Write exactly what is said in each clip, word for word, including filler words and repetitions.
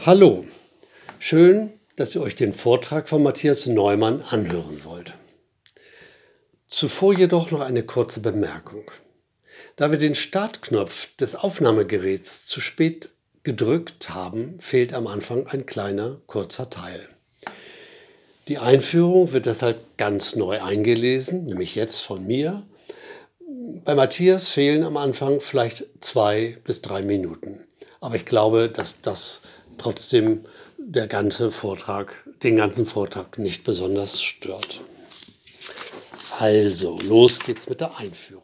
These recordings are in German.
Hallo, schön, dass ihr euch den Vortrag von Matthias Neumann anhören wollt. Zuvor jedoch noch eine kurze Bemerkung. Da wir den Startknopf des Aufnahmegeräts zu spät gedrückt haben, fehlt am Anfang ein kleiner, kurzer Teil. Die Einführung wird deshalb ganz neu eingelesen, nämlich jetzt von mir. Bei Matthias fehlen am Anfang vielleicht zwei bis drei Minuten. Aber ich glaube, dass das trotzdem der ganze Vortrag, den ganzen Vortrag nicht besonders stört. Also, los geht's mit der Einführung.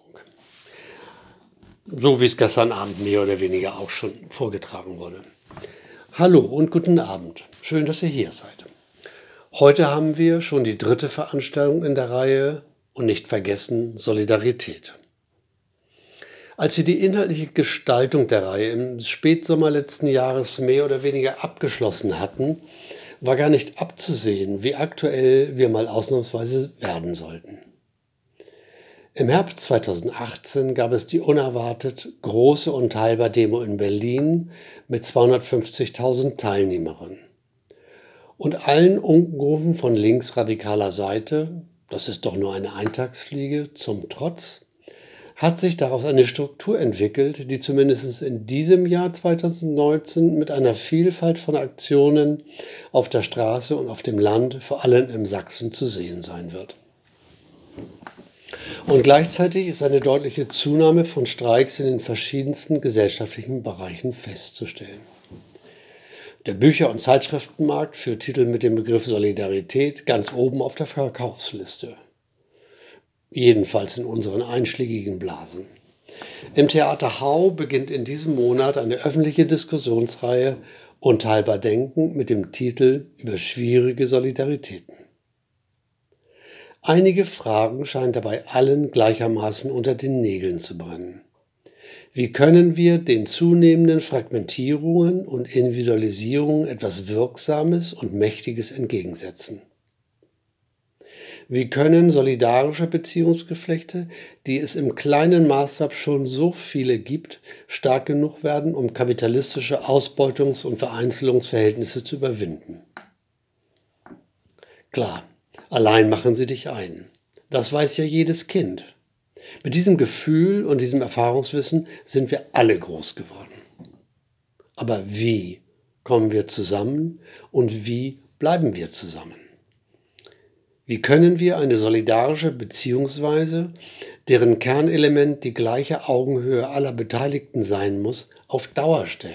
So wie es gestern Abend mehr oder weniger auch schon vorgetragen wurde. Hallo und guten Abend. Schön, dass ihr hier seid. Heute haben wir schon die dritte Veranstaltung in der Reihe und nicht vergessen Solidarität. Als wir die inhaltliche Gestaltung der Reihe im Spätsommer letzten Jahres mehr oder weniger abgeschlossen hatten, war gar nicht abzusehen, wie aktuell wir mal ausnahmsweise werden sollten. Im Herbst zweitausendachtzehn gab es die unerwartet große Unteilbar-Demo in Berlin mit zweihundertfünfzigtausend Teilnehmerinnen. Und allen Unkenrufen von linksradikaler Seite, das ist doch nur eine Eintagsfliege, zum Trotz, hat sich daraus eine Struktur entwickelt, die zumindest in diesem Jahr zweitausendneunzehn mit einer Vielfalt von Aktionen auf der Straße und auf dem Land, vor allem in Sachsen, zu sehen sein wird. Und gleichzeitig ist eine deutliche Zunahme von Streiks in den verschiedensten gesellschaftlichen Bereichen festzustellen. Der Bücher- und Zeitschriftenmarkt führt Titel mit dem Begriff Solidarität ganz oben auf der Verkaufsliste. Jedenfalls in unseren einschlägigen Blasen. Im Theater Hau beginnt in diesem Monat eine öffentliche Diskussionsreihe Unteilbar Denken mit dem Titel Über schwierige Solidaritäten. Einige Fragen scheinen dabei allen gleichermaßen unter den Nägeln zu brennen. Wie können wir den zunehmenden Fragmentierungen und Individualisierungen etwas Wirksames und Mächtiges entgegensetzen? Wie können solidarische Beziehungsgeflechte, die es im kleinen Maßstab schon so viele gibt, stark genug werden, um kapitalistische Ausbeutungs- und Vereinzelungsverhältnisse zu überwinden? Klar, allein machen sie dich ein. Das weiß ja jedes Kind. Mit diesem Gefühl und diesem Erfahrungswissen sind wir alle groß geworden. Aber wie kommen wir zusammen und wie bleiben wir zusammen? Wie können wir eine solidarische Beziehungsweise, deren Kernelement die gleiche Augenhöhe aller Beteiligten sein muss, auf Dauer stellen?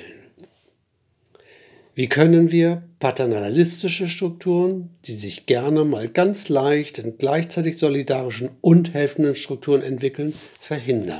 Wie können wir paternalistische Strukturen, die sich gerne mal ganz leicht in gleichzeitig solidarischen und helfenden Strukturen entwickeln, verhindern?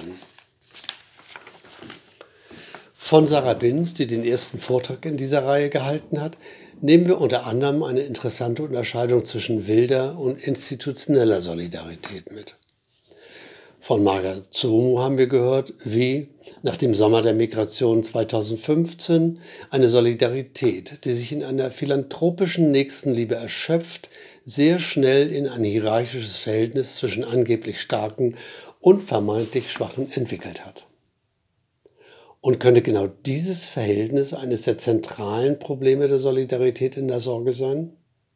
Von Sarah Binz, die den ersten Vortrag in dieser Reihe gehalten hat, nehmen wir unter anderem eine interessante Unterscheidung zwischen wilder und institutioneller Solidarität mit. Von Marga Tsurumu haben wir gehört, wie nach dem Sommer der Migration zweitausendfünfzehn eine Solidarität, die sich in einer philanthropischen Nächstenliebe erschöpft, sehr schnell in ein hierarchisches Verhältnis zwischen angeblich Starken und vermeintlich Schwachen entwickelt hat. Und könnte genau dieses Verhältnis eines der zentralen Probleme der Solidarität in der Sorge sein?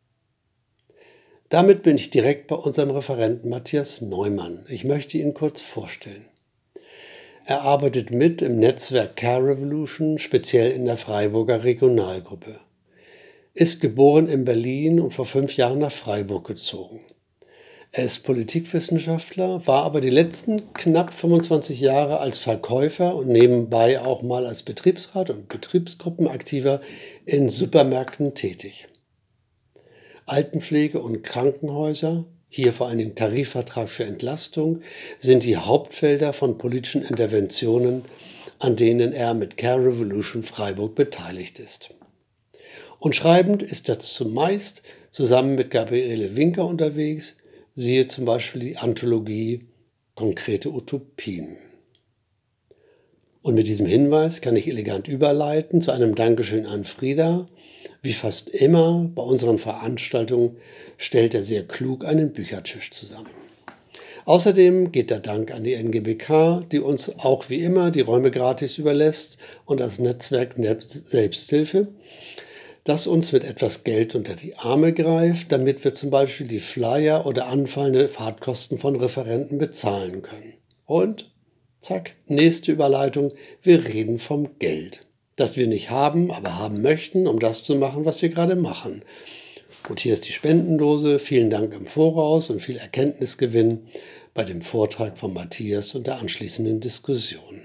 Damit bin ich direkt bei unserem Referenten Matthias Neumann. Ich möchte ihn kurz vorstellen. Er arbeitet mit im Netzwerk Care Revolution, speziell in der Freiburger Regionalgruppe. Ist geboren in Berlin und vor fünf Jahren nach Freiburg gezogen. Er ist Politikwissenschaftler, war aber die letzten knapp fünfundzwanzig Jahre als Verkäufer und nebenbei auch mal als Betriebsrat und Betriebsgruppenaktiver in Supermärkten tätig. Altenpflege und Krankenhäuser, hier vor allen Dingen Tarifvertrag für Entlastung, sind die Hauptfelder von politischen Interventionen, an denen er mit Care Revolution Freiburg beteiligt ist. Und schreibend ist er zumeist zusammen mit Gabriele Winker unterwegs, siehe zum Beispiel die Anthologie Konkrete Utopien. Und mit diesem Hinweis kann ich elegant überleiten zu einem Dankeschön an Frieda. Wie fast immer bei unseren Veranstaltungen stellt er sehr klug einen Büchertisch zusammen. Außerdem geht der Dank an die N G B K, die uns auch wie immer die Räume gratis überlässt, und das Netzwerk Selbsthilfe, das uns mit etwas Geld unter die Arme greift, damit wir zum Beispiel die Flyer oder anfallende Fahrtkosten von Referenten bezahlen können. Und, zack, nächste Überleitung, wir reden vom Geld, das wir nicht haben, aber haben möchten, um das zu machen, was wir gerade machen. Und hier ist die Spendendose. Vielen Dank im Voraus und viel Erkenntnisgewinn bei dem Vortrag von Matthias und der anschließenden Diskussion.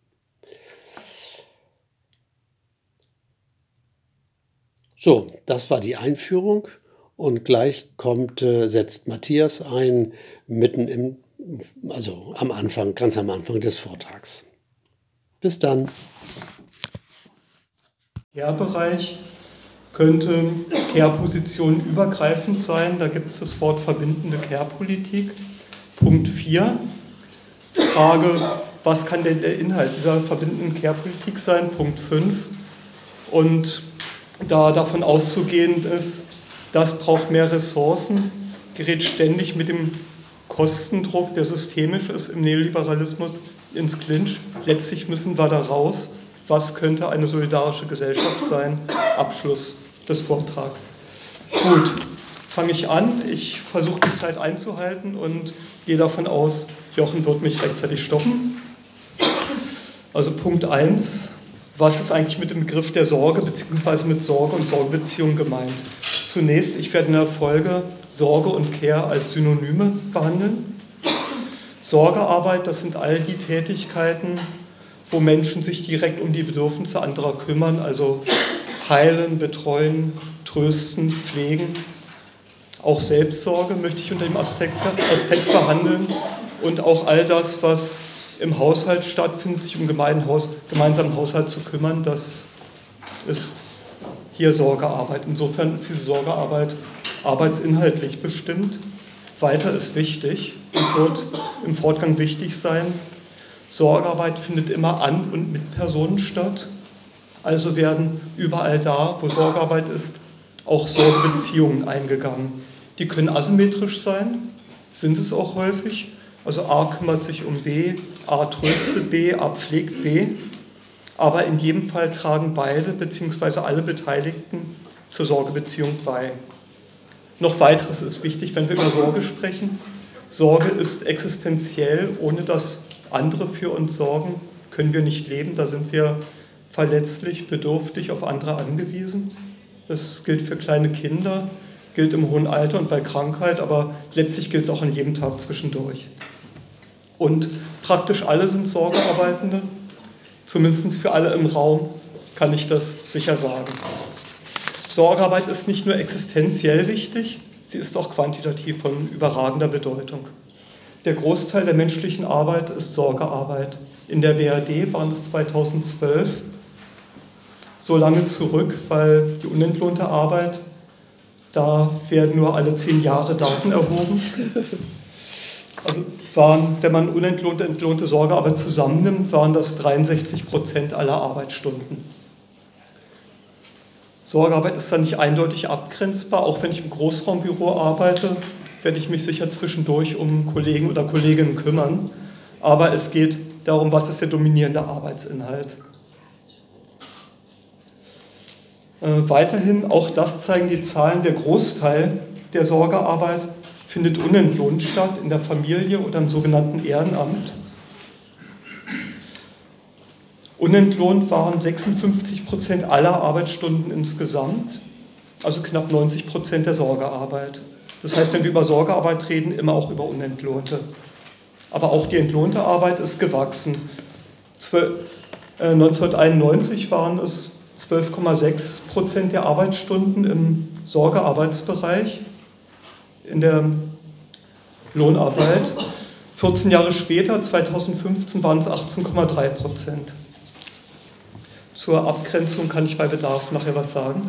So, das war die Einführung und gleich kommt, äh, setzt Matthias ein, mitten im, also am Anfang, ganz am Anfang des Vortrags. Bis dann. Care-Bereich könnte Care-Position übergreifend sein. Da gibt es das Wort verbindende Care-Politik. Punkt vier. Frage, was kann denn der Inhalt dieser verbindenden Care-Politik sein? Punkt fünf. Und da davon auszugehen ist, das braucht mehr Ressourcen, gerät ständig mit dem Kostendruck, der systemisch ist im Neoliberalismus, ins Clinch. Letztlich müssen wir da raus. Was könnte eine solidarische Gesellschaft sein? Abschluss des Vortrags. Gut, fange ich an. Ich versuche die Zeit einzuhalten und gehe davon aus, Jochen wird mich rechtzeitig stoppen. Also Punkt eins. Was ist eigentlich mit dem Begriff der Sorge bzw. mit Sorge und Sorgebeziehung gemeint? Zunächst, ich werde in der Folge Sorge und Care als Synonyme behandeln. Sorgearbeit, das sind all die Tätigkeiten, wo Menschen sich direkt um die Bedürfnisse anderer kümmern, also heilen, betreuen, trösten, pflegen. Auch Selbstsorge möchte ich unter dem Aspekt, Aspekt behandeln und auch all das, was im Haushalt stattfindet, sich um gemeinsamen Haushalt zu kümmern, das ist hier Sorgearbeit. Insofern ist diese Sorgearbeit arbeitsinhaltlich bestimmt. Weiter ist wichtig und wird im Fortgang wichtig sein, Sorgearbeit findet immer an und mit Personen statt. Also werden überall da, wo Sorgearbeit ist, auch Sorgebeziehungen eingegangen. Die können asymmetrisch sein, sind es auch häufig. Also A kümmert sich um B, A tröstet B, A pflegt B. Aber in jedem Fall tragen beide bzw. alle Beteiligten zur Sorgebeziehung bei. Noch weiteres ist wichtig, wenn wir über Sorge sprechen. Sorge ist existenziell. Ohne dass andere für uns sorgen, können wir nicht leben. Da sind wir verletzlich, bedürftig, auf andere angewiesen. Das gilt für kleine Kinder, gilt im hohen Alter und bei Krankheit, aber letztlich gilt es auch an jedem Tag zwischendurch. Und praktisch alle sind Sorgearbeitende, zumindest für alle im Raum kann ich das sicher sagen. Sorgearbeit ist nicht nur existenziell wichtig, sie ist auch quantitativ von überragender Bedeutung. Der Großteil der menschlichen Arbeit ist Sorgearbeit. In der B R D waren es zweitausendzwölf so lange zurück, weil die unentlohnte Arbeit, da werden nur alle zehn Jahre Daten erhoben. Also waren, wenn man unentlohnte, entlohnte Sorgearbeit zusammennimmt, waren das dreiundsechzig Prozent aller Arbeitsstunden. Sorgearbeit ist dann nicht eindeutig abgrenzbar. Auch wenn ich im Großraumbüro arbeite, werde ich mich sicher zwischendurch um Kollegen oder Kolleginnen kümmern. Aber es geht darum, was ist der dominierende Arbeitsinhalt. Äh, weiterhin, auch das zeigen die Zahlen, der Großteil der Sorgearbeit findet unentlohnt statt, in der Familie oder im sogenannten Ehrenamt. Unentlohnt waren sechsundfünfzig Prozent aller Arbeitsstunden insgesamt, also knapp neunzig Prozent der Sorgearbeit. Das heißt, wenn wir über Sorgearbeit reden, immer auch über Unentlohnte. Aber auch die entlohnte Arbeit ist gewachsen. neunzehnhunderteinundneunzig waren es zwölf Komma sechs Prozent der Arbeitsstunden im Sorgearbeitsbereich, in der Lohnarbeit. vierzehn Jahre später, zweitausendfünfzehn, waren es achtzehn Komma drei Prozent. Zur Abgrenzung kann ich bei Bedarf nachher was sagen.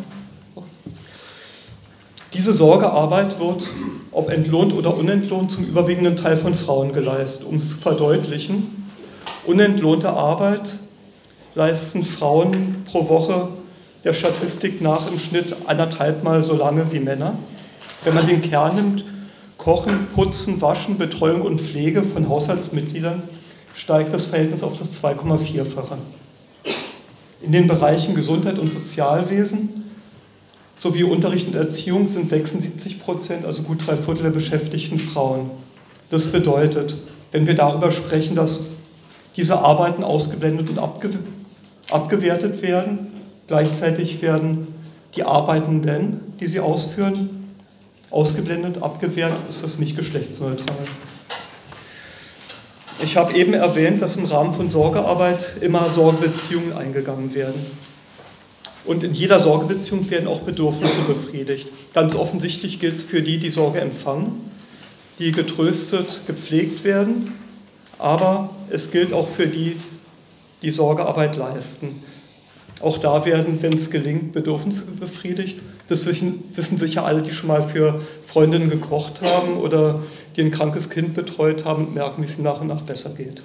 Diese Sorgearbeit wird, ob entlohnt oder unentlohnt, zum überwiegenden Teil von Frauen geleistet. Um es zu verdeutlichen, unentlohnte Arbeit leisten Frauen pro Woche der Statistik nach im Schnitt anderthalb Mal so lange wie Männer. Wenn man den Kern nimmt, Kochen, Putzen, Waschen, Betreuung und Pflege von Haushaltsmitgliedern, steigt das Verhältnis auf das zwei Komma vier-fache. In den Bereichen Gesundheit und Sozialwesen sowie Unterricht und Erziehung sind sechsundsiebzig Prozent, also gut drei Viertel der Beschäftigten, Frauen. Das bedeutet, wenn wir darüber sprechen, dass diese Arbeiten ausgeblendet und abge abgewertet werden, gleichzeitig werden die Arbeitenden, die sie ausführen, ausgeblendet, abgewertet, ist das nicht geschlechtsneutral. Ich habe eben erwähnt, dass im Rahmen von Sorgearbeit immer Sorgebeziehungen eingegangen werden. Und in jeder Sorgebeziehung werden auch Bedürfnisse befriedigt. Ganz offensichtlich gilt es für die, die Sorge empfangen, die getröstet, gepflegt werden. Aber es gilt auch für die, die Sorgearbeit leisten. Auch da werden, wenn es gelingt, Bedürfnisse befriedigt. Das wissen, wissen sicher alle, die schon mal für Freundinnen gekocht haben oder die ein krankes Kind betreut haben und merken, wie es ihnen nach und nach besser geht.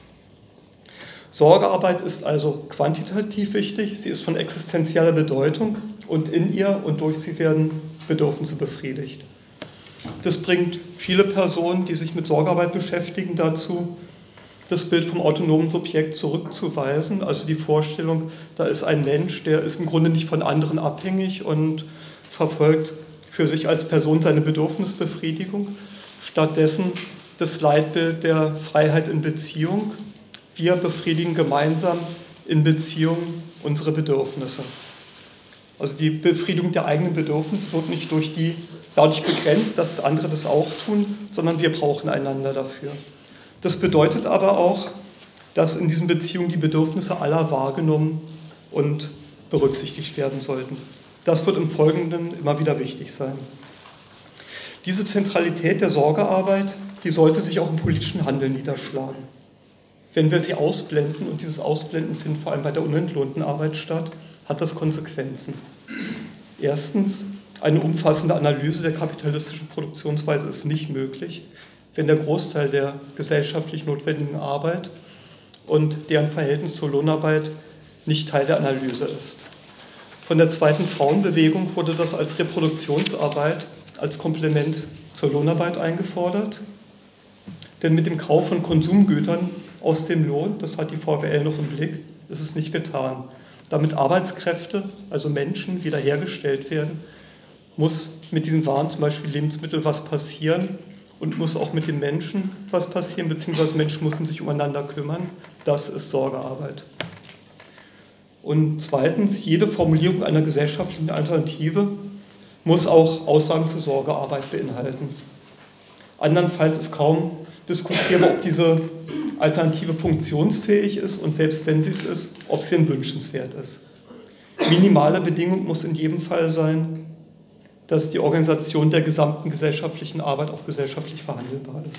Sorgearbeit ist also quantitativ wichtig, sie ist von existenzieller Bedeutung und in ihr und durch sie werden Bedürfnisse befriedigt. Das bringt viele Personen, die sich mit Sorgearbeit beschäftigen, dazu, das Bild vom autonomen Subjekt zurückzuweisen, also die Vorstellung, da ist ein Mensch, der ist im Grunde nicht von anderen abhängig und verfolgt für sich als Person seine Bedürfnisbefriedigung. Stattdessen das Leitbild der Freiheit in Beziehung. Wir befriedigen gemeinsam in Beziehung unsere Bedürfnisse. Also die Befriedigung der eigenen Bedürfnisse wird nicht durch die, dadurch begrenzt, dass andere das auch tun, sondern wir brauchen einander dafür. Das bedeutet aber auch, dass in diesen Beziehungen die Bedürfnisse aller wahrgenommen und berücksichtigt werden sollten. Das wird im Folgenden immer wieder wichtig sein. Diese Zentralität der Sorgearbeit, die sollte sich auch im politischen Handeln niederschlagen. Wenn wir sie ausblenden, und dieses Ausblenden findet vor allem bei der unentlohnten Arbeit statt, hat das Konsequenzen. Erstens, eine umfassende Analyse der kapitalistischen Produktionsweise ist nicht möglich, wenn der Großteil der gesellschaftlich notwendigen Arbeit und deren Verhältnis zur Lohnarbeit nicht Teil der Analyse ist. Von der zweiten Frauenbewegung wurde das als Reproduktionsarbeit, als Komplement zur Lohnarbeit eingefordert. Denn mit dem Kauf von Konsumgütern aus dem Lohn, das hat die V W L noch im Blick, ist es nicht getan. Damit Arbeitskräfte, also Menschen, wiederhergestellt werden, muss mit diesen Waren, zum Beispiel Lebensmittel, was passieren und muss auch mit den Menschen was passieren, beziehungsweise Menschen müssen sich umeinander kümmern. Das ist Sorgearbeit. Und zweitens, jede Formulierung einer gesellschaftlichen Alternative muss auch Aussagen zur Sorgearbeit beinhalten. Andernfalls ist kaum diskutierbar, ob diese Alternative funktionsfähig ist und selbst wenn sie es ist, ob sie denn wünschenswert ist. Minimale Bedingung muss in jedem Fall sein, dass die Organisation der gesamten gesellschaftlichen Arbeit auch gesellschaftlich verhandelbar ist.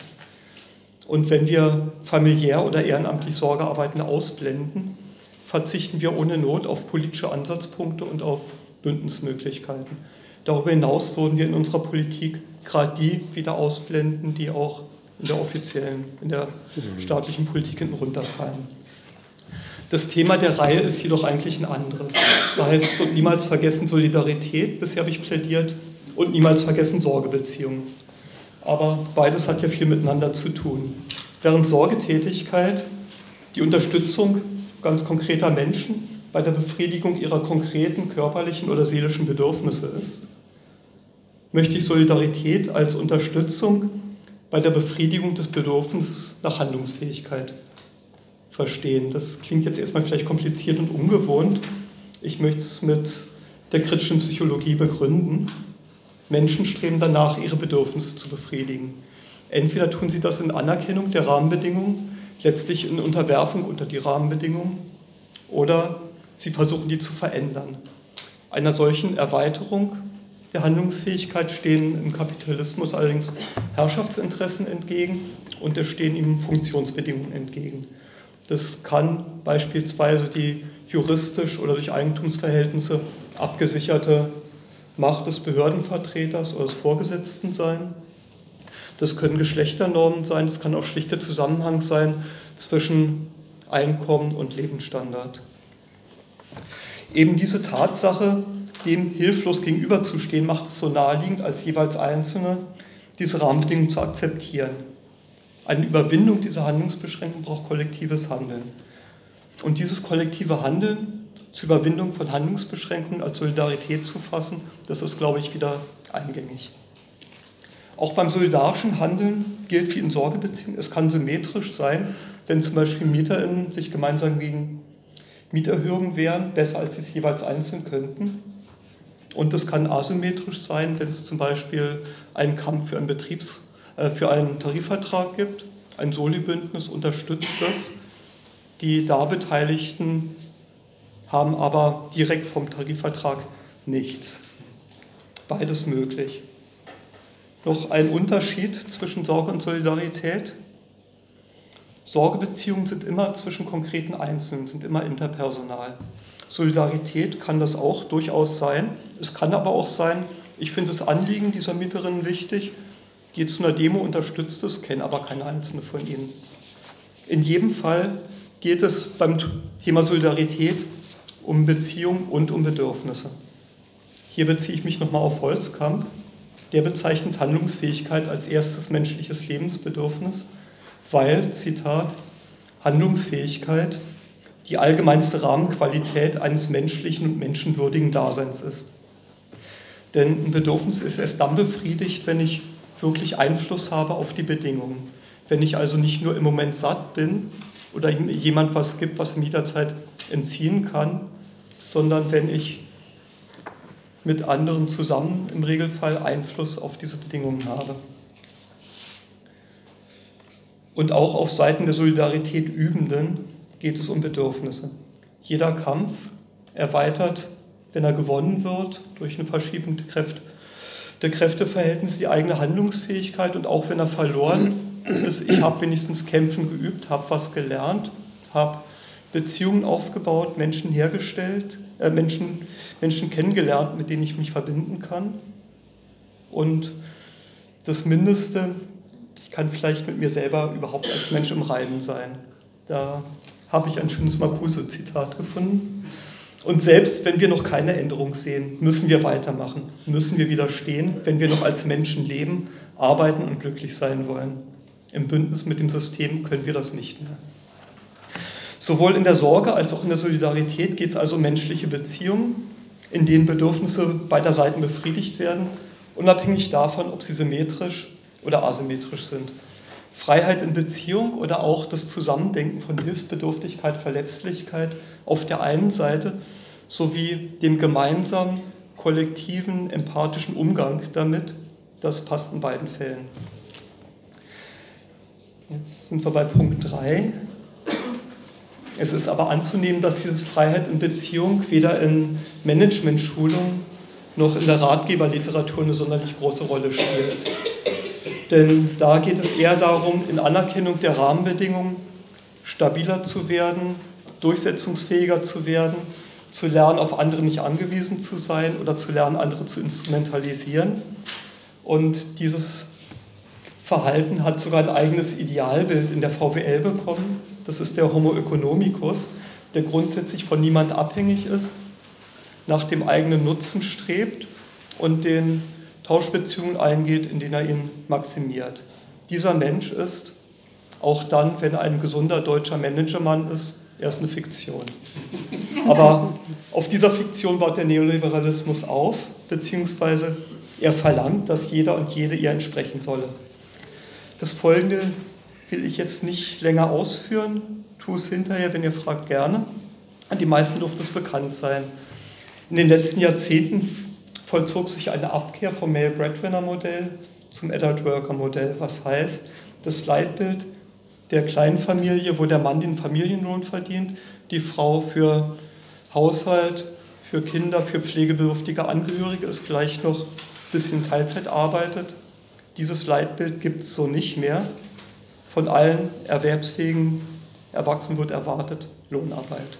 Und wenn wir familiär oder ehrenamtlich Sorgearbeitende ausblenden, verzichten wir ohne Not auf politische Ansatzpunkte und auf Bündnismöglichkeiten. Darüber hinaus würden wir in unserer Politik gerade die wieder ausblenden, die auch in der offiziellen, in der staatlichen Politik hinten runterfallen. Das Thema der Reihe ist jedoch eigentlich ein anderes. Da heißt es niemals vergessen Solidarität, bisher habe ich plädiert, und niemals vergessen Sorgebeziehungen. Aber beides hat ja viel miteinander zu tun. Während Sorgetätigkeit die Unterstützung ganz konkreter Menschen bei der Befriedigung ihrer konkreten körperlichen oder seelischen Bedürfnisse ist, möchte ich Solidarität als Unterstützung bei der Befriedigung des Bedürfnisses nach Handlungsfähigkeit verstehen. Das klingt jetzt erstmal vielleicht kompliziert und ungewohnt. Ich möchte es mit der kritischen Psychologie begründen. Menschen streben danach, ihre Bedürfnisse zu befriedigen. Entweder tun sie das in Anerkennung der Rahmenbedingungen, letztlich in Unterwerfung unter die Rahmenbedingungen, oder sie versuchen, die zu verändern. Einer solchen Erweiterung der Handlungsfähigkeit stehen im Kapitalismus allerdings Herrschaftsinteressen entgegen und es stehen ihm Funktionsbedingungen entgegen. Das kann beispielsweise die juristisch oder durch Eigentumsverhältnisse abgesicherte Macht des Behördenvertreters oder des Vorgesetzten sein. Das können Geschlechternormen sein, das kann auch schlichter Zusammenhang sein zwischen Einkommen und Lebensstandard. Eben diese Tatsache, dem hilflos gegenüberzustehen, macht es so naheliegend, als jeweils Einzelne diese Rahmenbedingungen zu akzeptieren. Eine Überwindung dieser Handlungsbeschränkung braucht kollektives Handeln. Und dieses kollektive Handeln zur Überwindung von Handlungsbeschränkungen als Solidarität zu fassen, das ist, glaube ich, wieder eingängig. Auch beim solidarischen Handeln gilt wie in Sorgebeziehungen, es kann symmetrisch sein, wenn zum Beispiel MieterInnen sich gemeinsam gegen Mieterhöhungen wehren, besser als sie es jeweils einzeln könnten. Und es kann asymmetrisch sein, wenn es zum Beispiel einen Kampf für einen, Betriebs-, äh, für einen Tarifvertrag gibt. Ein Soli-Bündnis unterstützt das. Die da Beteiligten haben aber direkt vom Tarifvertrag nichts. Beides möglich. Noch ein Unterschied zwischen Sorge und Solidarität. Sorgebeziehungen sind immer zwischen konkreten Einzelnen, sind immer interpersonal. Solidarität kann das auch durchaus sein. Es kann aber auch sein, ich finde das Anliegen dieser Mieterinnen wichtig, gehe zu einer Demo, unterstützt es, kenne aber keine einzelne von ihnen. In jedem Fall geht es beim Thema Solidarität um Beziehung und um Bedürfnisse. Hier beziehe ich mich nochmal auf Holzkamp. Der bezeichnet Handlungsfähigkeit als erstes menschliches Lebensbedürfnis, weil, Zitat, Handlungsfähigkeit die allgemeinste Rahmenqualität eines menschlichen und menschenwürdigen Daseins ist. Denn ein Bedürfnis ist erst dann befriedigt, wenn ich wirklich Einfluss habe auf die Bedingungen. Wenn ich also nicht nur im Moment satt bin oder jemand was gibt, was mir jederzeit entziehen kann, sondern wenn ich mit anderen zusammen im Regelfall Einfluss auf diese Bedingungen habe. Und auch auf Seiten der Solidarität Übenden geht es um Bedürfnisse. Jeder Kampf erweitert, wenn er gewonnen wird, durch eine Verschiebung der, Kräfte, der Kräfteverhältnisse die eigene Handlungsfähigkeit, und auch wenn er verloren ist, ich habe wenigstens Kämpfen geübt, habe was gelernt, habe Beziehungen aufgebaut, Menschen hergestellt, äh, Menschen, Menschen kennengelernt, mit denen ich mich verbinden kann. Und das Mindeste, ich kann vielleicht mit mir selber überhaupt als Mensch im Reinen sein. Da habe ich ein schönes Marcuse-Zitat gefunden. Und selbst wenn wir noch keine Änderung sehen, müssen wir weitermachen, müssen wir widerstehen, wenn wir noch als Menschen leben, arbeiten und glücklich sein wollen. Im Bündnis mit dem System können wir das nicht mehr. Sowohl in der Sorge als auch in der Solidarität geht es also um menschliche Beziehungen, in denen Bedürfnisse beider Seiten befriedigt werden, unabhängig davon, ob sie symmetrisch oder asymmetrisch sind. Freiheit in Beziehung oder auch das Zusammendenken von Hilfsbedürftigkeit, Verletzlichkeit auf der einen Seite sowie dem gemeinsamen, kollektiven, empathischen Umgang damit, das passt in beiden Fällen. Jetzt sind wir bei Punkt drei. Es ist aber anzunehmen, dass diese Freiheit in Beziehung weder in Managementschulungen noch in der Ratgeberliteratur eine sonderlich große Rolle spielt. Denn da geht es eher darum, in Anerkennung der Rahmenbedingungen stabiler zu werden, durchsetzungsfähiger zu werden, zu lernen, auf andere nicht angewiesen zu sein oder zu lernen, andere zu instrumentalisieren. Und dieses Verhalten hat sogar ein eigenes Idealbild in der V W L bekommen. Das ist der Homo economicus, der grundsätzlich von niemand abhängig ist, nach dem eigenen Nutzen strebt und den Tauschbeziehungen eingeht, in denen er ihn maximiert. Dieser Mensch ist, auch dann, wenn er ein gesunder deutscher Managermann ist, er ist eine Fiktion. Aber auf dieser Fiktion baut der Neoliberalismus auf, beziehungsweise er verlangt, dass jeder und jede ihr entsprechen solle. Das Folgende will ich jetzt nicht länger ausführen, tue es hinterher, wenn ihr fragt, gerne. An die meisten dürfte es bekannt sein. In den letzten Jahrzehnten vollzog sich eine Abkehr vom Male-Breadwinner-Modell zum Adult-Worker-Modell. Was heißt, das Leitbild der Kleinfamilie, wo der Mann den Familienlohn verdient, die Frau für Haushalt, für Kinder, für pflegebedürftige Angehörige ist, vielleicht noch ein bisschen Teilzeit arbeitet. Dieses Leitbild gibt es so nicht mehr. Von allen erwerbsfähigen Erwachsenen wird erwartet Lohnarbeit.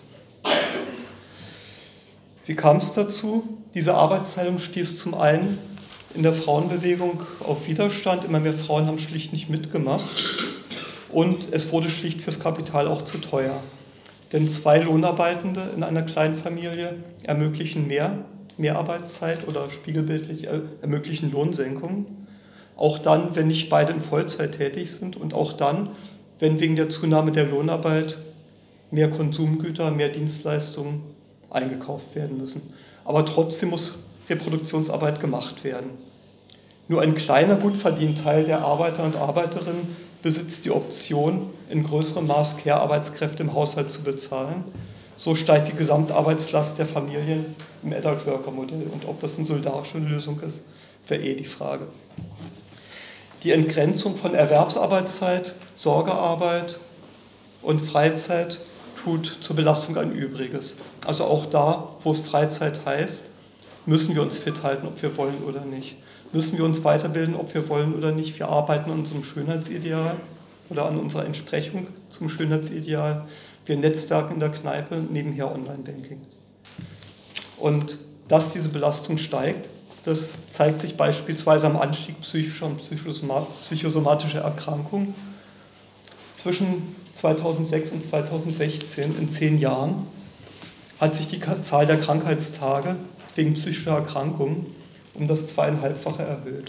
Wie kam es dazu? Diese Arbeitsteilung stieß zum einen in der Frauenbewegung auf Widerstand. Immer mehr Frauen haben schlicht nicht mitgemacht. Und es wurde schlicht fürs Kapital auch zu teuer. Denn zwei Lohnarbeitende in einer kleinen Familie ermöglichen mehr, mehr Arbeitszeit oder spiegelbildlich ermöglichen Lohnsenkungen. Auch dann, wenn nicht beide in Vollzeit tätig sind und auch dann, wenn wegen der Zunahme der Lohnarbeit mehr Konsumgüter, mehr Dienstleistungen eingekauft werden müssen. Aber trotzdem muss Reproduktionsarbeit gemacht werden. Nur ein kleiner, gut verdienter Teil der Arbeiter und Arbeiterinnen besitzt die Option, in größerem Maß Care-Arbeitskräfte im Haushalt zu bezahlen. So steigt die Gesamtarbeitslast der Familien im Adult-Worker-Modell. Und ob das eine solidarische Lösung ist, wäre eh die Frage. Die Entgrenzung von Erwerbsarbeitszeit, Sorgearbeit und Freizeit tut zur Belastung ein Übriges. Also auch da, wo es Freizeit heißt, müssen wir uns fit halten, ob wir wollen oder nicht. Müssen wir uns weiterbilden, ob wir wollen oder nicht. Wir arbeiten an unserem Schönheitsideal oder an unserer Entsprechung zum Schönheitsideal. Wir netzwerken in der Kneipe, nebenher Online-Banking. Und dass diese Belastung steigt, das zeigt sich beispielsweise am Anstieg psychischer und psychosomatischer Erkrankungen. Zwischen zweitausendsechs und zweitausendsechzehn, in zehn Jahren, hat sich die Zahl der Krankheitstage wegen psychischer Erkrankungen um das zweieinhalbfache erhöht.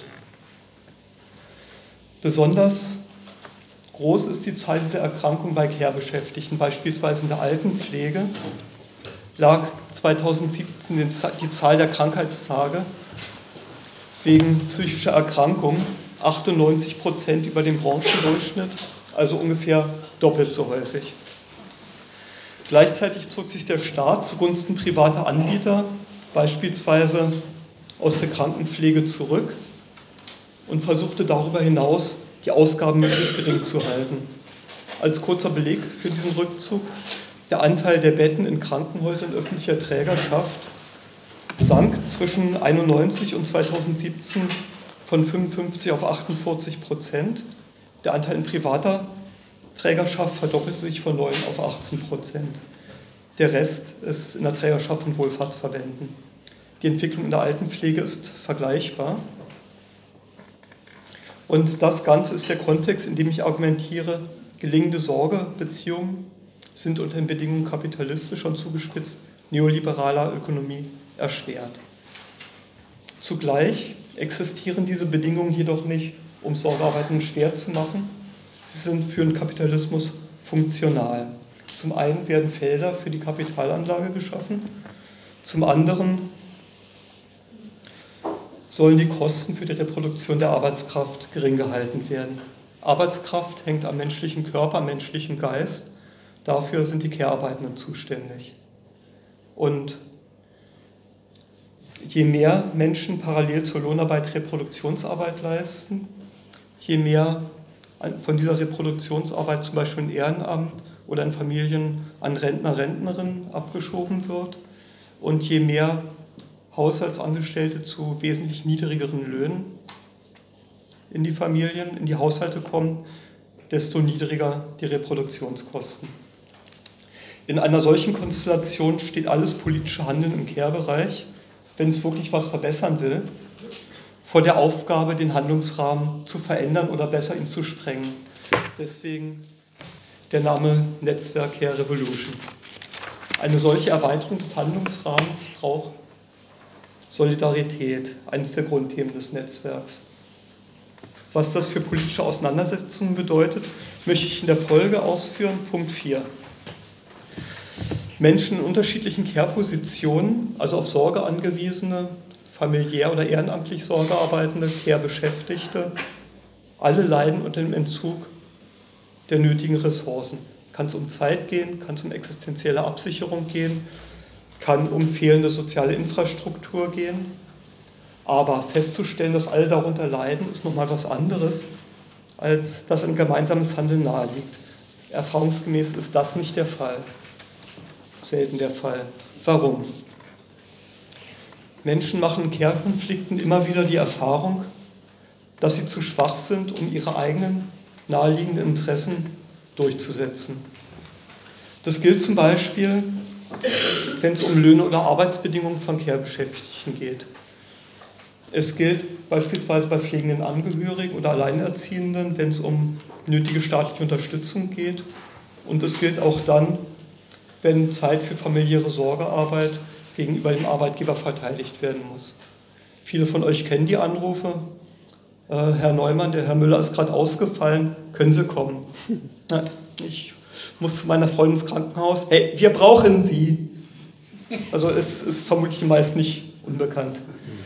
Besonders groß ist die Zahl dieser Erkrankungen bei Care-Beschäftigten. Beispielsweise in der Altenpflege lag zweitausendsiebzehn die Zahl der Krankheitstage wegen psychischer Erkrankungen achtundneunzig Prozent über dem Branchendurchschnitt, also ungefähr doppelt so häufig. Gleichzeitig zog sich der Staat zugunsten privater Anbieter, beispielsweise aus der Krankenpflege, zurück und versuchte darüber hinaus, die Ausgaben möglichst gering zu halten. Als kurzer Beleg für diesen Rückzug: Der Anteil der Betten in Krankenhäusern öffentlicher Trägerschaft sank zwischen einundneunzig und zweitausendsiebzehn von fünfundfünfzig auf achtundvierzig Prozent. Der Anteil in privater Trägerschaft verdoppelte sich von neun auf achtzehn Prozent. Der Rest ist in der Trägerschaft von Wohlfahrtsverbänden. Die Entwicklung in der Altenpflege ist vergleichbar. Und das Ganze ist der Kontext, in dem ich argumentiere, gelingende Sorgebeziehungen sind unter den Bedingungen kapitalistischer und zugespitzt neoliberaler Ökonomie erschwert. Zugleich existieren diese Bedingungen jedoch nicht, um Sorgearbeiten schwer zu machen. Sie sind für den Kapitalismus funktional. Zum einen werden Felder für die Kapitalanlage geschaffen, zum anderen sollen die Kosten für die Reproduktion der Arbeitskraft gering gehalten werden. Arbeitskraft hängt am menschlichen Körper, am menschlichen Geist. Dafür sind die Care-Arbeitenden zuständig. Und je mehr Menschen parallel zur Lohnarbeit Reproduktionsarbeit leisten, je mehr von dieser Reproduktionsarbeit zum Beispiel in Ehrenamt oder in Familien an Rentner, Rentnerinnen abgeschoben wird und je mehr Haushaltsangestellte zu wesentlich niedrigeren Löhnen in die Familien, in die Haushalte kommen, desto niedriger die Reproduktionskosten. In einer solchen Konstellation steht alles politische Handeln im Care-Bereich, wenn es wirklich was verbessern will, vor der Aufgabe, den Handlungsrahmen zu verändern oder besser ihn zu sprengen. Deswegen der Name Netzwerk Care Revolution. Eine solche Erweiterung des Handlungsrahmens braucht Solidarität, eines der Grundthemen des Netzwerks. Was das für politische Auseinandersetzungen bedeutet, möchte ich in der Folge ausführen. Punkt vier. Menschen in unterschiedlichen Care-Positionen, also auf Sorge angewiesene, familiär oder ehrenamtlich Sorgearbeitende, Care-Beschäftigte, alle leiden unter dem Entzug der nötigen Ressourcen. Kann es um Zeit gehen, kann es um existenzielle Absicherung gehen, kann um fehlende soziale Infrastruktur gehen. Aber festzustellen, dass alle darunter leiden, ist nochmal was anderes, als dass ein gemeinsames Handeln naheliegt. Erfahrungsgemäß ist das nicht der Fall. Selten der Fall. Warum? Menschen machen in Care-Konflikten immer wieder die Erfahrung, dass sie zu schwach sind, um ihre eigenen naheliegenden Interessen durchzusetzen. Das gilt zum Beispiel, wenn es um Löhne oder Arbeitsbedingungen von Care-Beschäftigten geht. Es gilt beispielsweise bei pflegenden Angehörigen oder Alleinerziehenden, wenn es um nötige staatliche Unterstützung geht. Und es gilt auch dann, wenn Zeit für familiäre Sorgearbeit gegenüber dem Arbeitgeber verteidigt werden muss. Viele von euch kennen die Anrufe. Äh, Herr Neumann, der Herr Müller ist gerade ausgefallen, können Sie kommen? Na, ich muss zu meiner Freundin ins Krankenhaus. Hey, wir brauchen Sie. Also es ist vermutlich den meisten nicht unbekannt.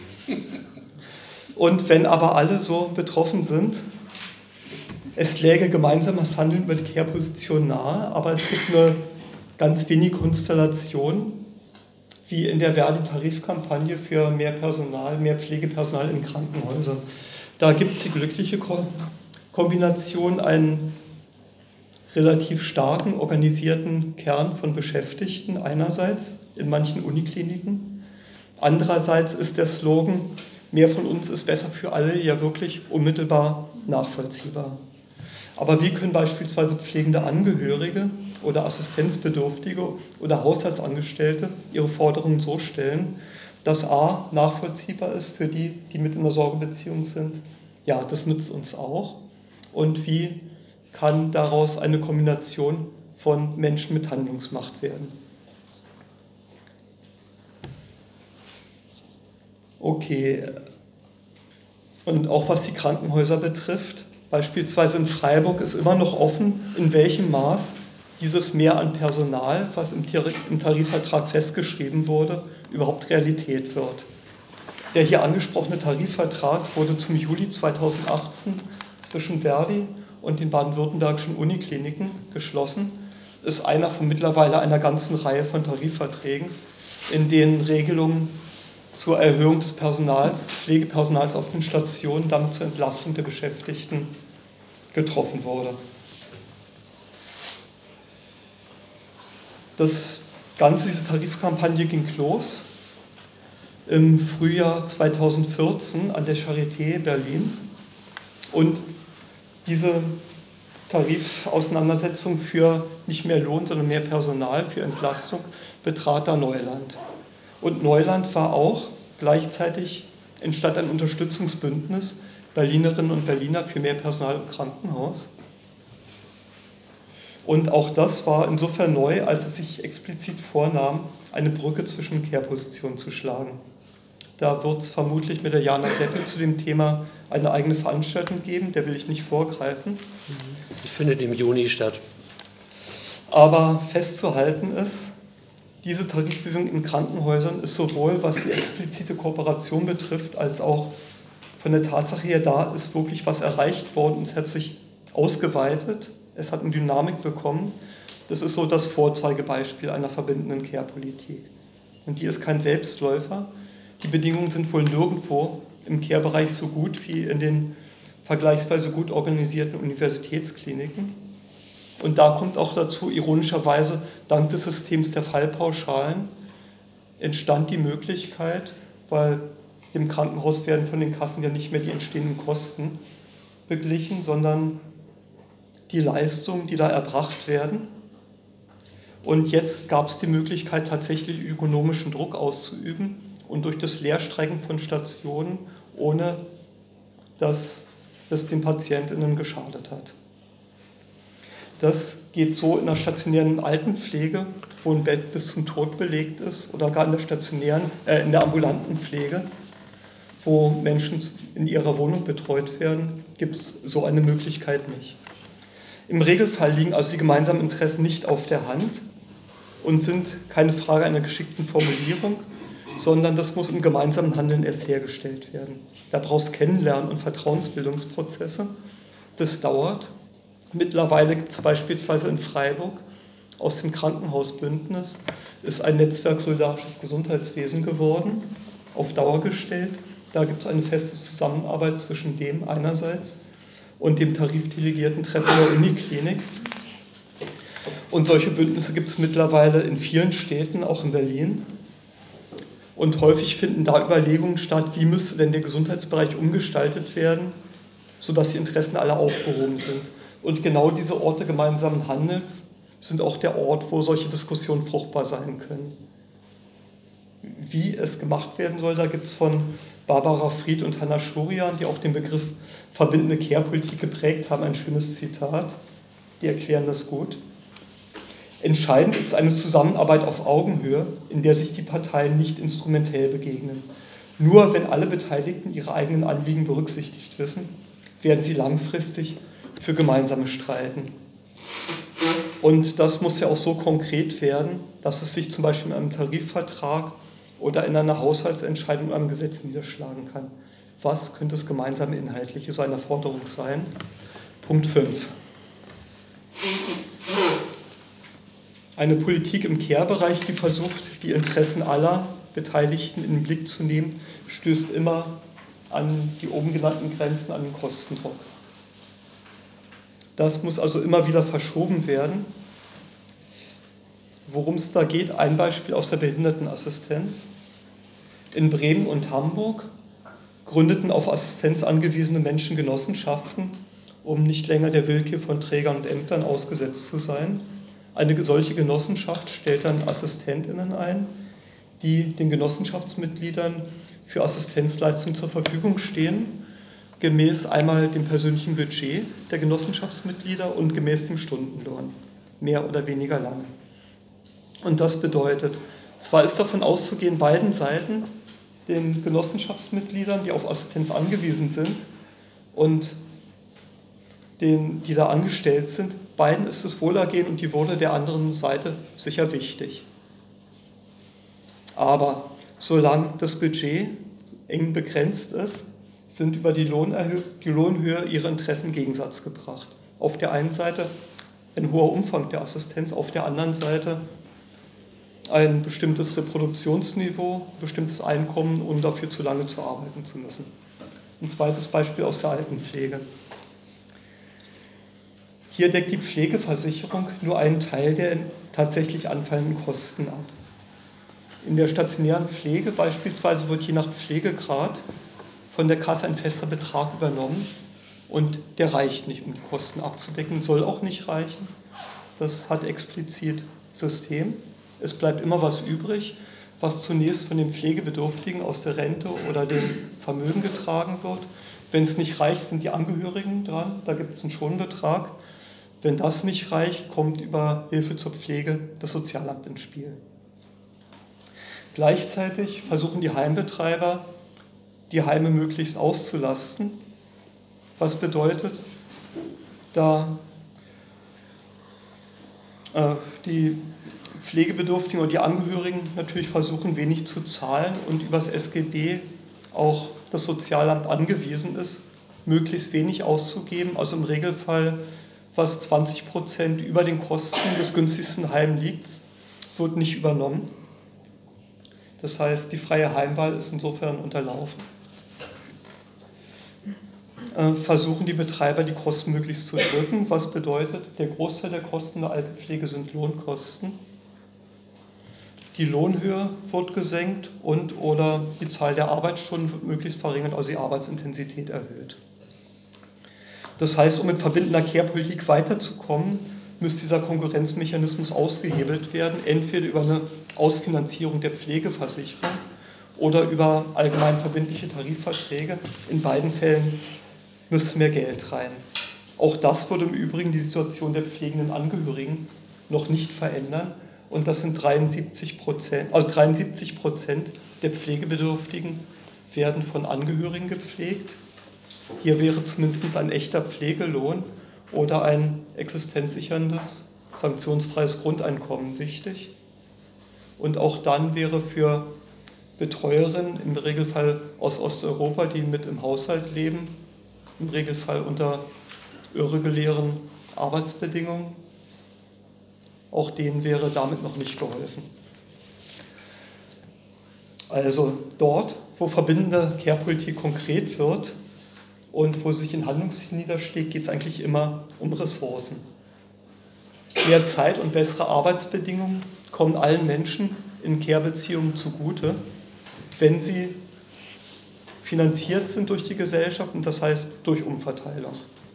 Und wenn aber alle so betroffen sind, es läge gemeinsames Handeln über die Care-Position nahe, aber es gibt nur ganz wenige Konstellationen, wie in der Verdi-Tarifkampagne für mehr Personal, mehr Pflegepersonal in Krankenhäusern. Da gibt es die glückliche Ko- Kombination, einen relativ starken, organisierten Kern von Beschäftigten einerseits in manchen Unikliniken. Andererseits ist der Slogan, mehr von uns ist besser für alle, ja wirklich unmittelbar nachvollziehbar. Aber wie können beispielsweise pflegende Angehörige oder Assistenzbedürftige oder Haushaltsangestellte ihre Forderungen so stellen, dass a. nachvollziehbar ist für die, die mit in einer Sorgebeziehung sind? Ja, das nützt uns auch. Und wie kann daraus eine Kombination von Menschen mit Handlungsmacht werden? Okay. Und auch was die Krankenhäuser betrifft, beispielsweise in Freiburg ist immer noch offen, in welchem Maß dieses Mehr an Personal, was im Tarifvertrag festgeschrieben wurde, überhaupt Realität wird. Der hier angesprochene Tarifvertrag wurde zum Juli zweitausendachtzehn zwischen Verdi und den baden-württembergischen Unikliniken geschlossen, ist einer von mittlerweile einer ganzen Reihe von Tarifverträgen, in denen Regelungen zur Erhöhung des Personals, Pflegepersonals auf den Stationen, damit zur Entlastung der Beschäftigten getroffen wurde. Das Ganze, diese Tarifkampagne ging los im Frühjahr zweitausendvierzehn an der Charité Berlin und diese Tarifauseinandersetzung für nicht mehr Lohn, sondern mehr Personal, für Entlastung, betrat da Neuland. Und Neuland war auch gleichzeitig, entstand ein Unterstützungsbündnis Berlinerinnen und Berliner für mehr Personal im Krankenhaus. Und auch das war insofern neu, als es sich explizit vornahm, eine Brücke zwischen Care-Positionen zu schlagen. Da wird es vermutlich mit der Jana Seppel zu dem Thema eine eigene Veranstaltung geben, der will ich nicht vorgreifen. Die findet im Juni statt. Aber festzuhalten ist, diese Tarifbewegung in Krankenhäusern ist sowohl, was die explizite Kooperation betrifft, als auch von der Tatsache her, da ist wirklich was erreicht worden und es hat sich ausgeweitet, es hat eine Dynamik bekommen. Das ist so das Vorzeigebeispiel einer verbindenden Care-Politik. Und die ist kein Selbstläufer. Die Bedingungen sind wohl nirgendwo im Care-Bereich so gut wie in den vergleichsweise gut organisierten Universitätskliniken. Und da kommt auch dazu, ironischerweise, dank des Systems der Fallpauschalen entstand die Möglichkeit, weil dem Krankenhaus werden von den Kassen ja nicht mehr die entstehenden Kosten beglichen, sondern die Leistungen, die da erbracht werden. Und jetzt gab es die Möglichkeit, tatsächlich ökonomischen Druck auszuüben und durch das Leerstrecken von Stationen, ohne dass es den PatientInnen geschadet hat. Das geht so in der stationären Altenpflege, wo ein Bett bis zum Tod belegt ist, oder gar in der stationären, äh, in der ambulanten Pflege, wo Menschen in ihrer Wohnung betreut werden, gibt es so eine Möglichkeit nicht. Im Regelfall liegen also die gemeinsamen Interessen nicht auf der Hand und sind keine Frage einer geschickten Formulierung, sondern das muss im gemeinsamen Handeln erst hergestellt werden. Da braucht es Kennenlernen und Vertrauensbildungsprozesse. Das dauert. Mittlerweile gibt es beispielsweise in Freiburg aus dem Krankenhausbündnis ist ein Netzwerk Solidarisches Gesundheitswesen geworden, auf Dauer gestellt. Da gibt es eine feste Zusammenarbeit zwischen dem einerseits und dem tarifdelegierten Treffen der Uniklinik. Und solche Bündnisse gibt es mittlerweile in vielen Städten, auch in Berlin. Und häufig finden da Überlegungen statt, wie müsste denn der Gesundheitsbereich umgestaltet werden, sodass die Interessen alle aufgehoben sind. Und genau diese Orte gemeinsamen Handels sind auch der Ort, wo solche Diskussionen fruchtbar sein können. Wie es gemacht werden soll, da gibt es von Barbara Fried und Hanna Schurian, die auch den Begriff verbindende Care-Politik geprägt haben, ein schönes Zitat. Die erklären das gut. Entscheidend ist eine Zusammenarbeit auf Augenhöhe, in der sich die Parteien nicht instrumentell begegnen. Nur wenn alle Beteiligten ihre eigenen Anliegen berücksichtigt wissen, werden sie langfristig für gemeinsames Streiten. Und das muss ja auch so konkret werden, dass es sich zum Beispiel in einem Tarifvertrag oder in einer Haushaltsentscheidung in einem Gesetz niederschlagen kann. Was könnte das gemeinsame Inhaltliche so einer Forderung sein? Punkt fünf. Eine Politik im Care-Bereich, die versucht, die Interessen aller Beteiligten in den Blick zu nehmen, stößt immer an die oben genannten Grenzen, an den Kostendruck. Das muss also immer wieder verschoben werden. Worum es da geht, ein Beispiel aus der Behindertenassistenz. In Bremen und Hamburg gründeten auf Assistenz angewiesene Menschen Genossenschaften, um nicht länger der Willkür von Trägern und Ämtern ausgesetzt zu sein. Eine solche Genossenschaft stellt dann AssistentInnen ein, die den Genossenschaftsmitgliedern für Assistenzleistungen zur Verfügung stehen, gemäß einmal dem persönlichen Budget der Genossenschaftsmitglieder und gemäß dem Stundenlohn, mehr oder weniger lang. Und das bedeutet, zwar ist davon auszugehen, beiden Seiten, den Genossenschaftsmitgliedern, die auf Assistenz angewiesen sind, und den, die da angestellt sind, beiden ist das Wohlergehen und die Würde der anderen Seite sicher wichtig. Aber solange das Budget eng begrenzt ist, sind über die, Lohnerhö- die Lohnhöhe ihre Interessen in Gegensatz gebracht. Auf der einen Seite ein hoher Umfang der Assistenz, auf der anderen Seite ein bestimmtes Reproduktionsniveau, bestimmtes Einkommen, um dafür zu lange zu arbeiten zu müssen. Ein zweites Beispiel aus der Altenpflege. Hier deckt die Pflegeversicherung nur einen Teil der tatsächlich anfallenden Kosten ab. In der stationären Pflege beispielsweise wird je nach Pflegegrad von der Kasse ein fester Betrag übernommen und der reicht nicht, um die Kosten abzudecken, soll auch nicht reichen. Das hat explizit System. Es bleibt immer was übrig, was zunächst von den Pflegebedürftigen aus der Rente oder dem Vermögen getragen wird. Wenn es nicht reicht, sind die Angehörigen dran, da gibt es einen Schonbetrag. Wenn das nicht reicht, kommt über Hilfe zur Pflege das Sozialamt ins Spiel. Gleichzeitig versuchen die Heimbetreiber, die Heime möglichst auszulasten. Was bedeutet, da äh, die Pflegebedürftigen und die Angehörigen natürlich versuchen, wenig zu zahlen und übers S G B auch das Sozialamt angewiesen ist, möglichst wenig auszugeben, also im Regelfall, was zwanzig Prozent über den Kosten des günstigsten Heims liegt, wird nicht übernommen. Das heißt, die freie Heimwahl ist insofern unterlaufen. Äh, versuchen die Betreiber, die Kosten möglichst zu drücken, was bedeutet, der Großteil der Kosten der Altenpflege sind Lohnkosten. Die Lohnhöhe wird gesenkt und oder die Zahl der Arbeitsstunden wird möglichst verringert, also die Arbeitsintensität erhöht. Das heißt, um mit verbindender Care-Politik weiterzukommen, müsste dieser Konkurrenzmechanismus ausgehebelt werden, entweder über eine Ausfinanzierung der Pflegeversicherung oder über allgemein verbindliche Tarifverträge. In beiden Fällen müsste mehr Geld rein. Auch das würde im Übrigen die Situation der pflegenden Angehörigen noch nicht verändern. Und das sind dreiundsiebzig Prozent, also dreiundsiebzig Prozent der Pflegebedürftigen werden von Angehörigen gepflegt. Hier wäre zumindest ein echter Pflegelohn oder ein existenzsicherndes, sanktionsfreies Grundeinkommen wichtig. Und auch dann wäre für Betreuerinnen, im Regelfall aus Osteuropa, die mit im Haushalt leben, im Regelfall unter irregulären Arbeitsbedingungen, auch denen wäre damit noch nicht geholfen. Also dort, wo verbindende Care-Politik konkret wird und wo sich in Handlungszielen niederschlägt, geht es eigentlich immer um Ressourcen. Mehr Zeit und bessere Arbeitsbedingungen kommen allen Menschen in Care-Beziehungen zugute, wenn sie finanziert sind durch die Gesellschaft und das heißt durch Umverteilung.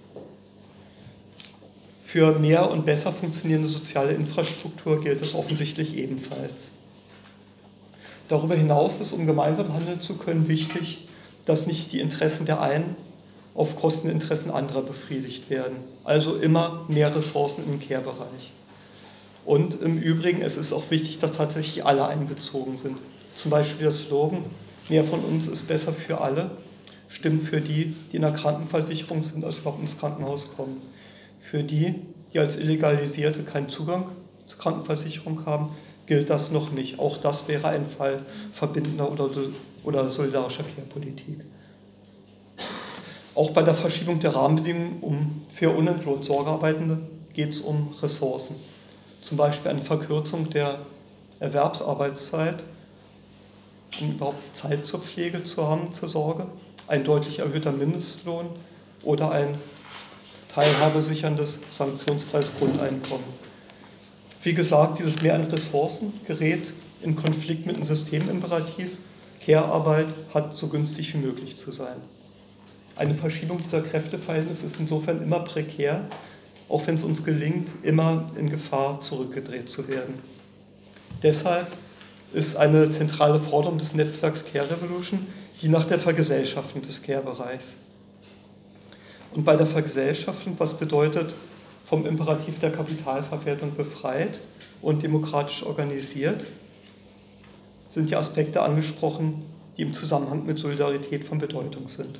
Für mehr und besser funktionierende soziale Infrastruktur gilt es offensichtlich ebenfalls. Darüber hinaus ist, um gemeinsam handeln zu können, wichtig, dass nicht die Interessen der einen auf Kosten der Interessen anderer befriedigt werden. Also immer mehr Ressourcen im Care-Bereich. Und im Übrigen, es ist auch wichtig, dass tatsächlich alle einbezogen sind. Zum Beispiel der Slogan, mehr von uns ist besser für alle, stimmt für die, die in der Krankenversicherung sind, also überhaupt ins Krankenhaus kommen. Für die, die als Illegalisierte keinen Zugang zur Krankenversicherung haben, gilt das noch nicht. Auch das wäre ein Fall verbindender oder, oder solidarischer Care-Politik. Auch bei der Verschiebung der Rahmenbedingungen um, für unentlohnt Sorgearbeitende geht es um Ressourcen. Zum Beispiel eine Verkürzung der Erwerbsarbeitszeit, um überhaupt Zeit zur Pflege zu haben, zur Sorge, ein deutlich erhöhter Mindestlohn oder ein teilhabesicherndes, sanktionsfreies Grundeinkommen. Wie gesagt, dieses Mehr an Ressourcen gerät in Konflikt mit dem Systemimperativ. Care-Arbeit hat so günstig wie möglich zu sein. Eine Verschiebung dieser Kräfteverhältnisse ist insofern immer prekär, auch wenn es uns gelingt, immer in Gefahr zurückgedreht zu werden. Deshalb ist eine zentrale Forderung des Netzwerks Care Revolution die nach der Vergesellschaftung des Care-Bereichs. Und bei der Vergesellschaftung, was bedeutet, vom Imperativ der Kapitalverwertung befreit und demokratisch organisiert, sind die Aspekte angesprochen, die im Zusammenhang mit Solidarität von Bedeutung sind.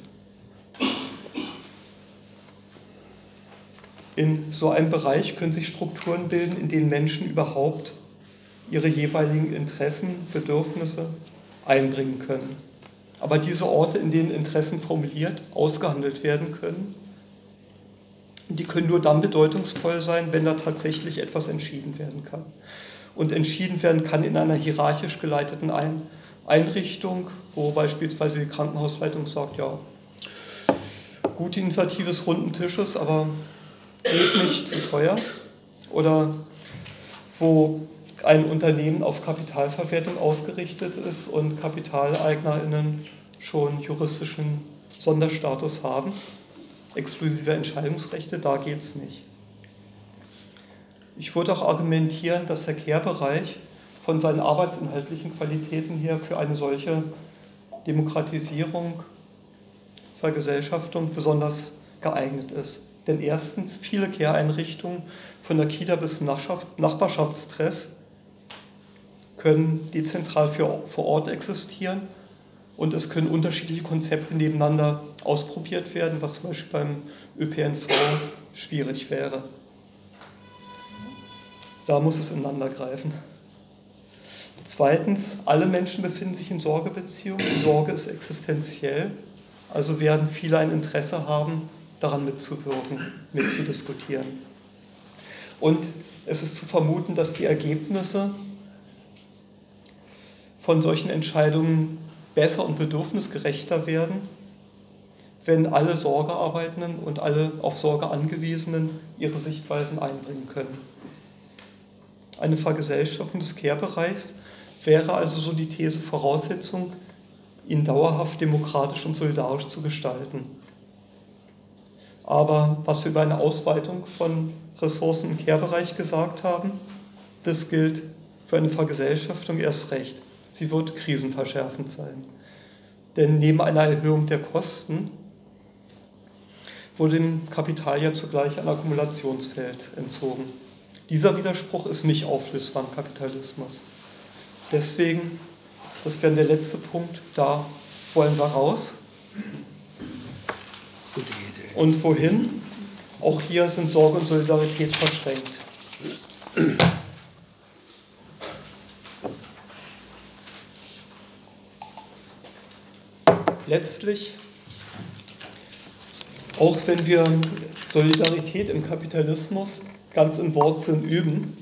In so einem Bereich können sich Strukturen bilden, in denen Menschen überhaupt ihre jeweiligen Interessen, Bedürfnisse einbringen können. Aber diese Orte, in denen Interessen formuliert, ausgehandelt werden können, die können nur dann bedeutungsvoll sein, wenn da tatsächlich etwas entschieden werden kann. Und entschieden werden kann in einer hierarchisch geleiteten Einrichtung, wo beispielsweise die Krankenhausleitung sagt, ja, gute Initiative des runden Tisches, aber geht nicht, zu teuer. Oder wo ein Unternehmen auf Kapitalverwertung ausgerichtet ist und KapitaleignerInnen schon juristischen Sonderstatus haben, exklusive Entscheidungsrechte, da geht es nicht. Ich würde auch argumentieren, dass der Care-Bereich von seinen arbeitsinhaltlichen Qualitäten her für eine solche Demokratisierung, Vergesellschaftung besonders geeignet ist. Denn erstens, viele Care-Einrichtungen von der Kita bis zum Nachbarschaftstreff können dezentral für, vor Ort existieren und es können unterschiedliche Konzepte nebeneinander ausprobiert werden, was zum Beispiel beim Ö P N V schwierig wäre. Da muss es ineinander greifen. Zweitens, alle Menschen befinden sich in Sorgebeziehungen. Die Sorge ist existenziell, also werden viele ein Interesse haben, daran mitzuwirken, mitzudiskutieren. Und es ist zu vermuten, dass die Ergebnisse von solchen Entscheidungen besser und bedürfnisgerechter werden, wenn alle Sorgearbeitenden und alle auf Sorge angewiesenen ihre Sichtweisen einbringen können. Eine Vergesellschaftung des Care-Bereichs wäre also so die These Voraussetzung, ihn dauerhaft demokratisch und solidarisch zu gestalten. Aber was wir bei einer Ausweitung von Ressourcen im Care-Bereich gesagt haben, das gilt für eine Vergesellschaftung erst recht. Sie wird krisenverschärfend sein. Denn neben einer Erhöhung der Kosten wurde dem Kapital ja zugleich ein Akkumulationsfeld entzogen. Dieser Widerspruch ist nicht auflösbar im Kapitalismus. Deswegen, das wäre der letzte Punkt, da wollen wir raus. Und wohin? Auch hier sind Sorge und Solidarität verschränkt. Letztlich, auch wenn wir Solidarität im Kapitalismus ganz im Wortsinn üben,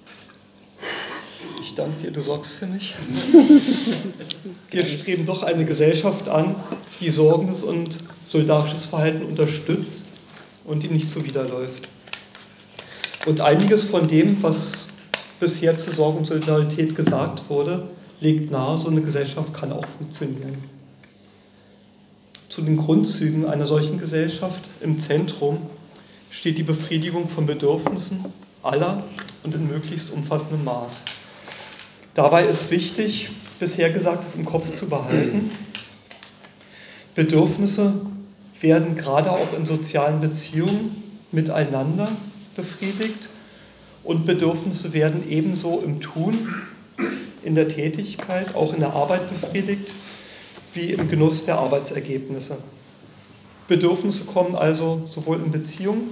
ich danke dir, du sorgst für mich, wir streben doch eine Gesellschaft an, die sorgendes und solidarisches Verhalten unterstützt und ihm nicht zuwiderläuft. Und einiges von dem, was bisher zur Sorge und Solidarität gesagt wurde, legt nahe, so eine Gesellschaft kann auch funktionieren. Zu den Grundzügen einer solchen Gesellschaft im Zentrum steht die Befriedigung von Bedürfnissen aller und in möglichst umfassendem Maß. Dabei ist wichtig, bisher Gesagtes im Kopf zu behalten, Bedürfnisse werden gerade auch in sozialen Beziehungen miteinander befriedigt und Bedürfnisse werden ebenso im Tun, in der Tätigkeit, auch in der Arbeit befriedigt, wie im Genuss der Arbeitsergebnisse. Bedürfnisse kommen also sowohl in Beziehungen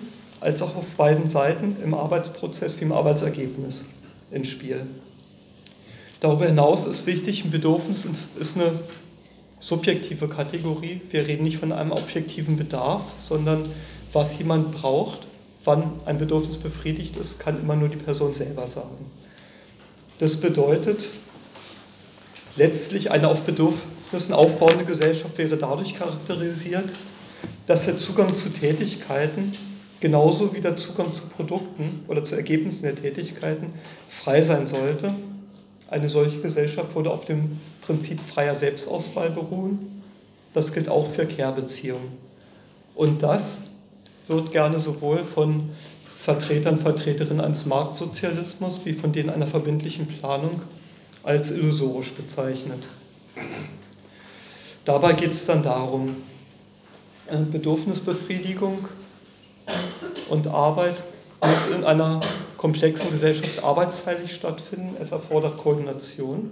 als auch auf beiden Seiten im Arbeitsprozess wie im Arbeitsergebnis ins Spiel. Darüber hinaus ist wichtig, ein Bedürfnis ist eine subjektive Kategorie. Wir reden nicht von einem objektiven Bedarf, sondern was jemand braucht, wann ein Bedürfnis befriedigt ist, kann immer nur die Person selber sagen. Das bedeutet, letztlich eine auf Bedürfnissen aufbauende Gesellschaft wäre dadurch charakterisiert, dass der Zugang zu Tätigkeiten genauso wie der Zugang zu Produkten oder zu Ergebnissen der Tätigkeiten frei sein sollte. Eine solche Gesellschaft würde auf dem Prinzip freier Selbstauswahl beruhen. Das gilt auch für Care-Beziehungen. Und das wird gerne sowohl von Vertretern, Vertreterinnen eines Marktsozialismus wie von denen einer verbindlichen Planung als illusorisch bezeichnet. Dabei geht es dann darum, Bedürfnisbefriedigung und Arbeit muss in einer komplexen Gesellschaft arbeitsteilig stattfinden. Es erfordert Koordination.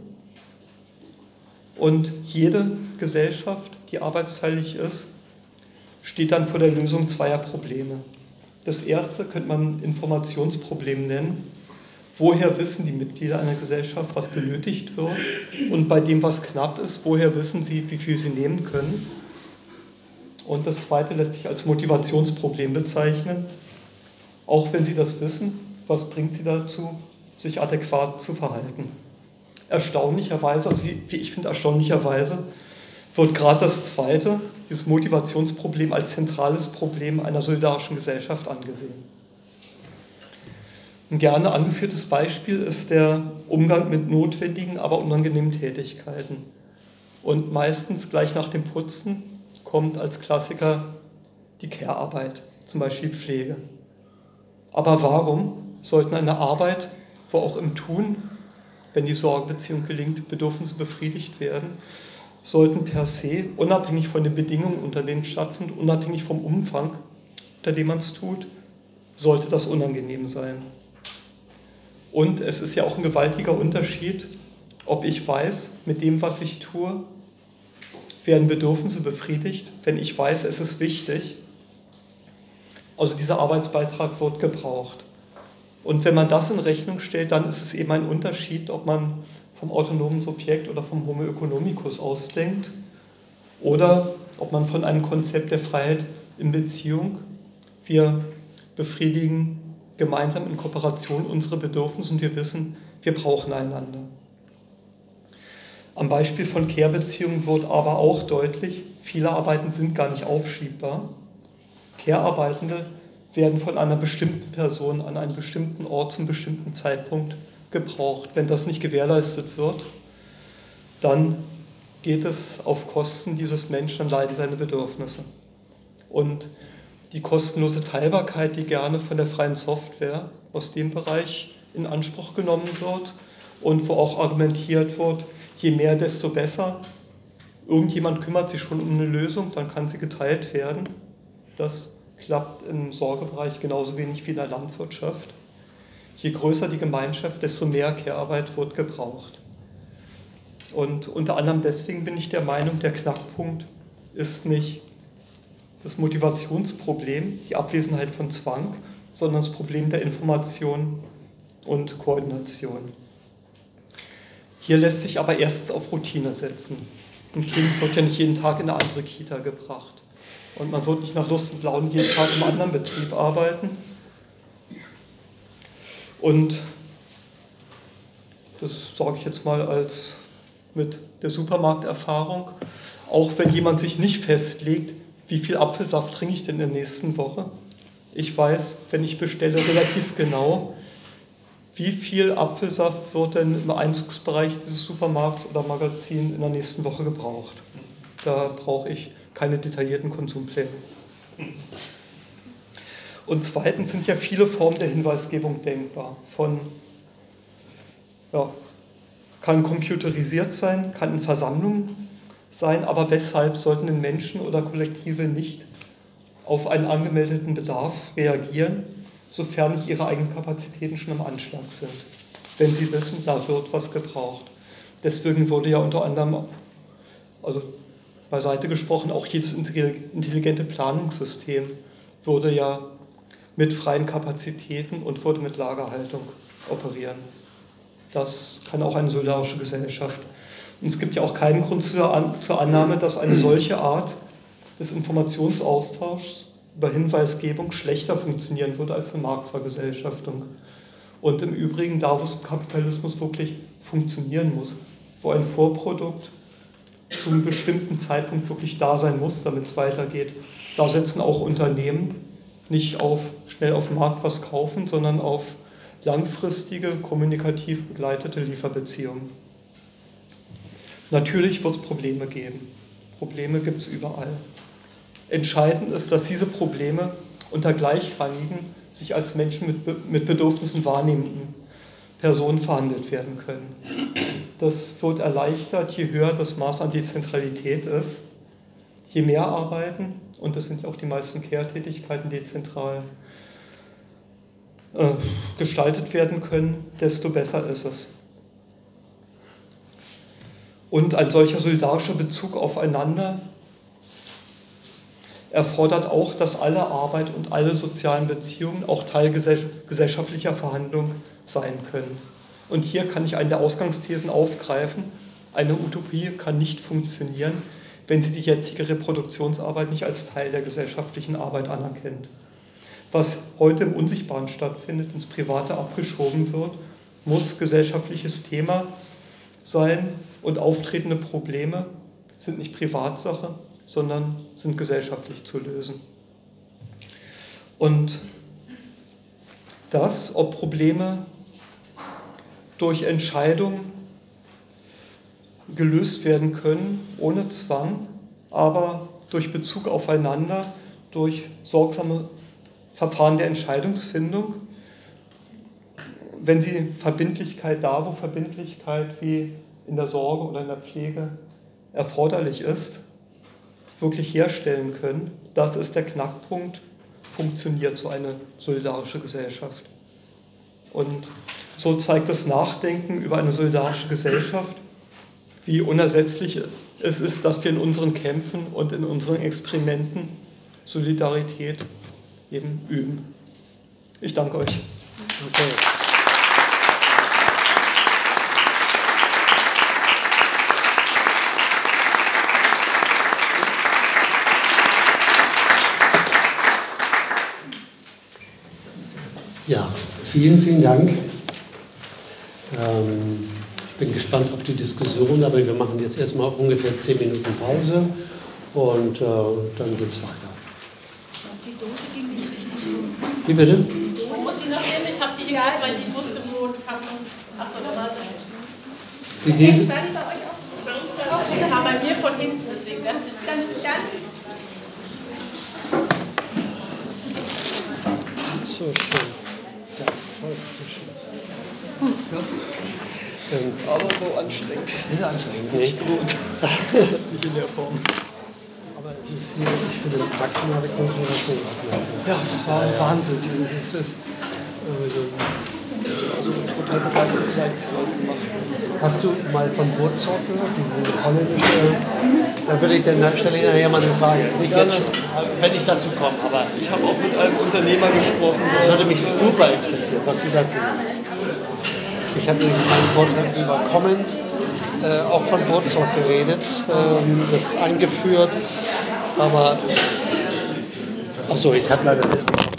Und jede Gesellschaft, die arbeitsteilig ist, steht dann vor der Lösung zweier Probleme. Das erste könnte man Informationsproblem nennen. Woher wissen die Mitglieder einer Gesellschaft, was benötigt wird? Und bei dem, was knapp ist, woher wissen sie, wie viel sie nehmen können? Und das zweite lässt sich als Motivationsproblem bezeichnen. Auch wenn sie das wissen, was bringt sie dazu, sich adäquat zu verhalten? Erstaunlicherweise, also wie ich finde, erstaunlicherweise wird gerade das zweite, dieses Motivationsproblem, als zentrales Problem einer solidarischen Gesellschaft angesehen. Ein gerne angeführtes Beispiel ist der Umgang mit notwendigen, aber unangenehmen Tätigkeiten. Und meistens gleich nach dem Putzen kommt als Klassiker die Care-Arbeit, zum Beispiel Pflege. Aber warum sollten eine Arbeit, wo auch im Tun, wenn die Sorgebeziehung gelingt, Bedürfnisse befriedigt werden, sollten per se, unabhängig von den Bedingungen, unter denen es stattfindet, unabhängig vom Umfang, unter dem man es tut, sollte das unangenehm sein. Und es ist ja auch ein gewaltiger Unterschied, ob ich weiß, mit dem, was ich tue, werden Bedürfnisse befriedigt, wenn ich weiß, es ist wichtig. Also dieser Arbeitsbeitrag wird gebraucht. Und wenn man das in Rechnung stellt, dann ist es eben ein Unterschied, ob man vom autonomen Subjekt oder vom Homo economicus ausdenkt oder ob man von einem Konzept der Freiheit in Beziehung, wir befriedigen gemeinsam in Kooperation unsere Bedürfnisse und wir wissen, wir brauchen einander. Am Beispiel von Care-Beziehungen wird aber auch deutlich, viele Arbeiten sind gar nicht aufschiebbar. Care-Arbeitende werden von einer bestimmten Person an einem bestimmten Ort zum bestimmten Zeitpunkt gebraucht. Wenn das nicht gewährleistet wird, dann geht es auf Kosten dieses Menschen, dann leiden seine Bedürfnisse. Und die kostenlose Teilbarkeit, die gerne von der freien Software aus dem Bereich in Anspruch genommen wird und wo auch argumentiert wird, je mehr, desto besser. Irgendjemand kümmert sich schon um eine Lösung, dann kann sie geteilt werden. Das klappt im Sorgebereich genauso wenig wie in der Landwirtschaft. Je größer die Gemeinschaft, desto mehr Care-Arbeit wird gebraucht. Und unter anderem deswegen bin ich der Meinung, der Knackpunkt ist nicht das Motivationsproblem, die Abwesenheit von Zwang, sondern das Problem der Information und Koordination. Hier lässt sich aber erstens auf Routine setzen. Ein Kind wird ja nicht jeden Tag in eine andere Kita gebracht. Und man wird nicht nach Lust und Laune jeden Tag im anderen Betrieb arbeiten. Und das sage ich jetzt mal als mit der Supermarkterfahrung, auch wenn jemand sich nicht festlegt, wie viel Apfelsaft trinke ich denn in der nächsten Woche. Ich weiß, wenn ich bestelle, relativ genau, wie viel Apfelsaft wird denn im Einzugsbereich dieses Supermarkts oder Magazins in der nächsten Woche gebraucht. Da brauche ich keine detaillierten Konsumpläne. Und zweitens sind ja viele Formen der Hinweisgebung denkbar. Von, ja, kann computerisiert sein, kann in Versammlungen sein, aber weshalb sollten denn Menschen oder Kollektive nicht auf einen angemeldeten Bedarf reagieren, sofern nicht ihre eigenen Kapazitäten schon im Anschlag sind, wenn sie wissen, da wird was gebraucht. Deswegen wurde ja unter anderem, also beiseite gesprochen, auch jedes intelligente Planungssystem würde ja mit freien Kapazitäten und würde mit Lagerhaltung operieren. Das kann auch eine solidarische Gesellschaft. Und es gibt ja auch keinen Grund zur, An- zur Annahme, dass eine solche Art des Informationsaustauschs über Hinweisgebung schlechter funktionieren würde als eine Marktvergesellschaftung. Und im Übrigen, da wo es im Kapitalismus wirklich funktionieren muss, wo ein Vorprodukt zu einem bestimmten Zeitpunkt wirklich da sein muss, damit es weitergeht, da setzen auch Unternehmen nicht auf schnell auf dem Markt was kaufen, sondern auf langfristige, kommunikativ begleitete Lieferbeziehungen. Natürlich wird es Probleme geben. Probleme gibt es überall. Entscheidend ist, dass diese Probleme unter gleichrangigen, sich als Menschen mit, mit Bedürfnissen wahrnehmenden Personen verhandelt werden können. Das wird erleichtert, je höher das Maß an Dezentralität ist, je mehr arbeiten, und das sind ja auch die meisten Care-Tätigkeiten dezentral äh, gestaltet werden können, desto besser ist es. Und ein solcher solidarischer Bezug aufeinander erfordert auch, dass alle Arbeit und alle sozialen Beziehungen auch Teil gesellschaftlicher Verhandlungen sein können. Und hier kann ich eine der Ausgangsthesen aufgreifen. Eine Utopie kann nicht funktionieren, wenn sie die jetzige Reproduktionsarbeit nicht als Teil der gesellschaftlichen Arbeit anerkennt. Was heute im Unsichtbaren stattfindet, ins Private abgeschoben wird, muss gesellschaftliches Thema sein, und auftretende Probleme sind nicht Privatsache, sondern sind gesellschaftlich zu lösen. Und das, ob Probleme durch Entscheidungen gelöst werden können, ohne Zwang, aber durch Bezug aufeinander, durch sorgsame Verfahren der Entscheidungsfindung, wenn sie Verbindlichkeit da, wo Verbindlichkeit wie in der Sorge oder in der Pflege erforderlich ist, wirklich herstellen können. Das ist der Knackpunkt, funktioniert so eine solidarische Gesellschaft. Und so zeigt das Nachdenken über eine solidarische Gesellschaft, wie unersetzlich es ist, dass wir in unseren Kämpfen und in unseren Experimenten Solidarität eben üben. Ich danke euch. Okay. Ja, vielen, vielen Dank. Ähm, ich bin gespannt auf die Diskussion, aber wir machen jetzt erstmal ungefähr zehn Minuten Pause und äh, dann geht es weiter. Die Dose ging nicht richtig rum. Wie bitte? Wo muss sie noch hin? Ich habe sie hingesetzt, weil ich nicht wusste, wo die Packung. Achso, da war sie. Die These? War die bei euch auch? Bei uns war sie. Die kam bei mir von hinten, deswegen dachte ich. Dann, dann. So schön. Ja, voll, so schön. Hm. Ja. Ähm, Aber so anstrengend. Ist anstrengend, Nicht gewohnt. Nicht in der Form. Aber es ist hier wirklich für eine maximale Konzentration aufmerksam. Ja, das war ja, ja. Wahnsinn. Es ist, also, Also total begeistert, vielleicht die Leute gemacht. hast du mal von Burzorg gehört, diese holländische? Da würde ich, dann stelle ich nachher mal eine Frage. Nicht jetzt schon, wenn ich dazu komme, aber Ich habe auch mit einem Unternehmer gesprochen. das würde mich super interessieren, was du dazu sagst. Ich habe nämlich in meinem Vortrag über Commons äh, auch von Burzorg geredet. Ähm, das ist eingeführt, aber achso, ich habe leider